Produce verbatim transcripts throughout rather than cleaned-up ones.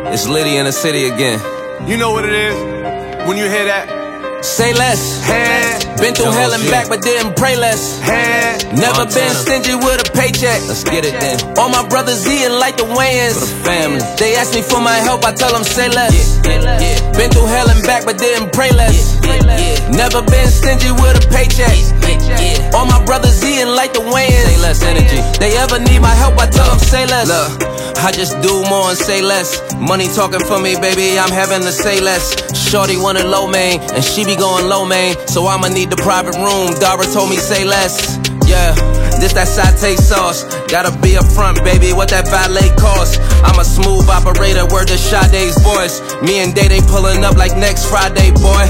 It's Liddy in the city again. You know what it is when you hear that. Say less. Hey. Been through hell and back, but didn't pray less. Hey. Never been stingy with a paycheck. Let's get it then. All my brothers eating like the Wayans. For the family. They ask me for my help, I tell them say less. Yeah, yeah, yeah. Been through hell and back, but didn't pray less. Yeah, yeah, yeah. Never been stingy with a paycheck. Yeah, yeah. All my brothers eating like the Wayans. Say less energy. They ever need my help, I tell them say less. Look, I just do more and say less. Money talking for me, baby, I'm having to say less. Shorty wanted low main, and she be going low main, so I'ma need the private room. Dara told me say less. Yeah, this that satay sauce. Gotta be up front, baby, what that valet cost. I'm a smooth operator, word to Sade's voice. Me and Day, they pulling up like next Friday, boy.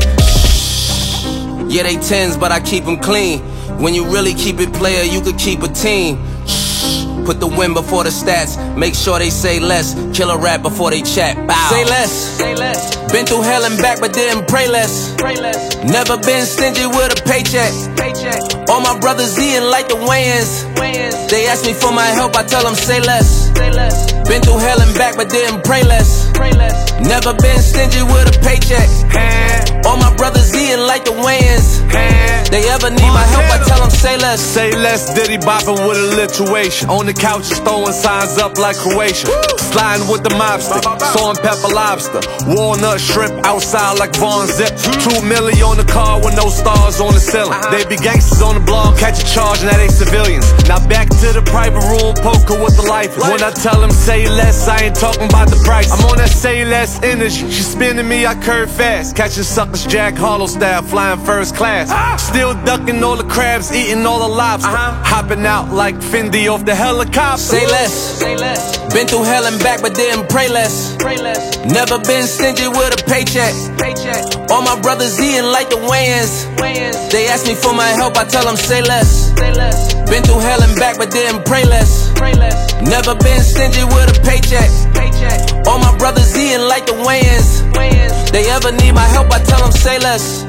Yeah, they tens, but I keep them clean. When you really keep it player, you could keep a team. Put the win before the stats. Make sure they say less. Kill a rap before they chat. Bow. Say less. Say less. Been through hell and back, but didn't pray less. Pray less. Never been stingy with a paycheck. Paycheck. All my brothers eating like the Wayans. Wayans. They ask me for my help, I tell them say less. Say less. Been through hell and back, but didn't pray less. Pray less. Never been stingy with a paycheck. Hey. All my brothers eating like the Wayans. Hey. They ever need my help, I tell them say less. Say less, Diddy bopping with alliteration. On the couches throwing signs up like Croatia. Woo. Sliding with the mobster, salt and pepper lobster. Walnut shrimp outside like Von Zip. Two milli on the car with no stars on the ceiling. Uh-huh. They be gangsters on the block, catch a charge and that ain't civilians. Now back to the private room, poker with the life. When I tell them say less, I ain't talking about the price. I'm on that say less energy. She spinning me, I curve fast. Catching suckers Jack Harlow style, flying first class. Ah. Still ducking all the crabs, eating all the lobster. Uh-huh. Hopping out like Fendi off the helicopter. Say less. Say less. Been through hell and back, but didn't pray less. Pray less. Never been stingy with a paycheck. Paycheck. All my brothers eating like the Wayans. Wayans. They ask me for my help, I tell them say less. Say less. Been through hell and back, but didn't pray less. Pray less. Never been stingy with a paycheck. Paycheck. All my brothers eating like the Wayans. Wayans. They ever need my help, I tell them say less.